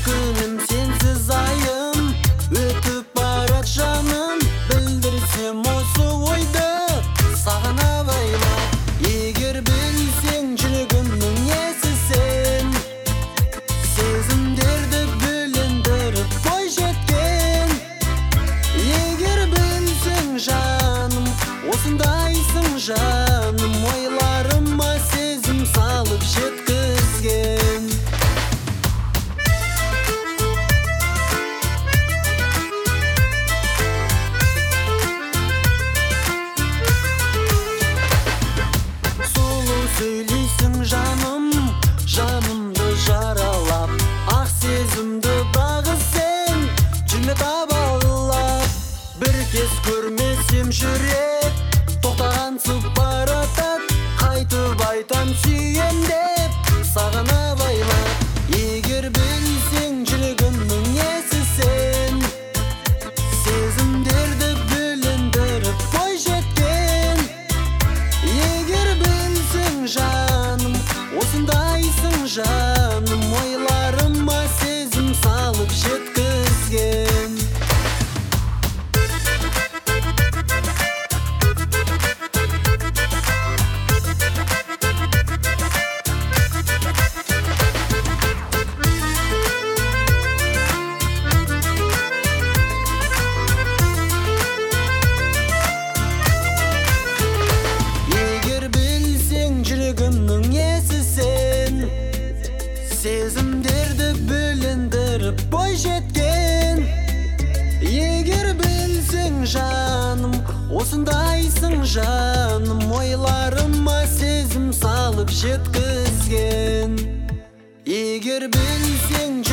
күнім сенсіз айым, өтіп барат жаным, білдірсем осы ойды саған абайлап. Егер білсең жүрегімнің несі сен, сезімдерді бөлендіріп бой жеткен. Егер білсең жаным, осындайсың жаным, ойларыма сезім салып жеткізген. Сұлу сөйлейсің жаным, жанымды жаралап, ақ сезімді дағы сен жүрме табалап. Бір кез көрмесем жүрек тоқтағансып баратат, қайтып айтам сүйем деп саған абайлап. Егер білсең жүрегімнің несі сен, сезімдерді бөлендіріп бой жеткен. Егер білсең жаным, осындайсың жаным, ойларыма сезім салып жеткізген. Егер білсең жүрегімнің несі сен, сезімдерді бөлендіріп бой жеткен. Егер білсең жаным, осындайсың жаным, ойларыма сезім салып жеткізген. Егер білсең